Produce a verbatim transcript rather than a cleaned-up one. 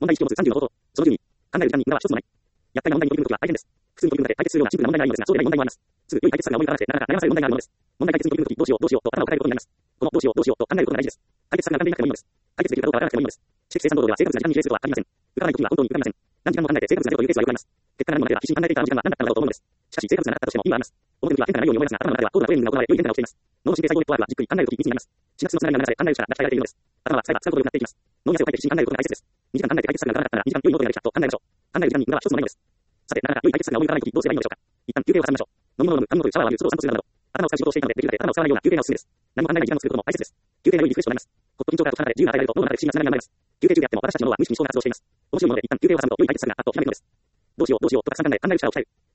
問題意識を持つさんじゅうの方法。そのじゅうに、考える時間に無駄は一つもない。厄介な問題に取り組むときは大変です。複数に取り組むだけ解決するようなシンプルな問題があるのですが、そうでない問題もあります。すぐ良い解決策が思い浮かばなくて、なかなか悩まされる問題があるものです。問題解決に取り組むとき、どうしよう、どうしようと頭を抱えることになります。このどうしよう、どうしようと考えることが大事です。解決策が浮かんでいなくてもいいのです。解決できるかどうかわからなくてもいいのです。知的生産労働では正確な時間に比例するとは限りません。浮かばないときは本当に浮かびません。何時間も考えて正確な量というケースはよくあります。結果が何もなければ必死に考えていたあの時間は何だったのだろうと思うのです。しかし正確さなかったとしても意味はあります。表向きは変化がないように思いますが、頭の中では高度なトレーニングが行われ、良い変化が起きています。脳の神経細胞ネットワークはじっくり考えるとき密になります。シナプスのつながりが流され、考える力が鍛えられているのです。頭は使えば使うほど良くなっていきます。脳に汗をかいて必死に考えることが大切です。にじかん考えて解決策が浮かばなかったらにじかん良いノートができたと考えましょう。考える時間に無駄は一つもないのです。さて、なかなか良い解決策が思い浮かばないときどうすればいいのでしょうか。一旦休憩を挟みましょう。飲み物を飲む、髪の毛でシャワーを浴びる、外を散歩するなど、頭を使う仕事をしていたので、できるだけ頭を使わないような休憩がおすすめです。何も考えない時間を作ることも大切です。休憩が良いリフレッシュとなります。ほっと緊張から解かれ自由が与えられると脳の中で不思議なつながりが生まれます。休憩中であっても私たちの脳は無意識に思考が活動しています。面白いもので一旦休憩を挟むと良い解決策があっとひらめくのです。どうしよう、どうしようとたくさん考え、考える力を鍛える。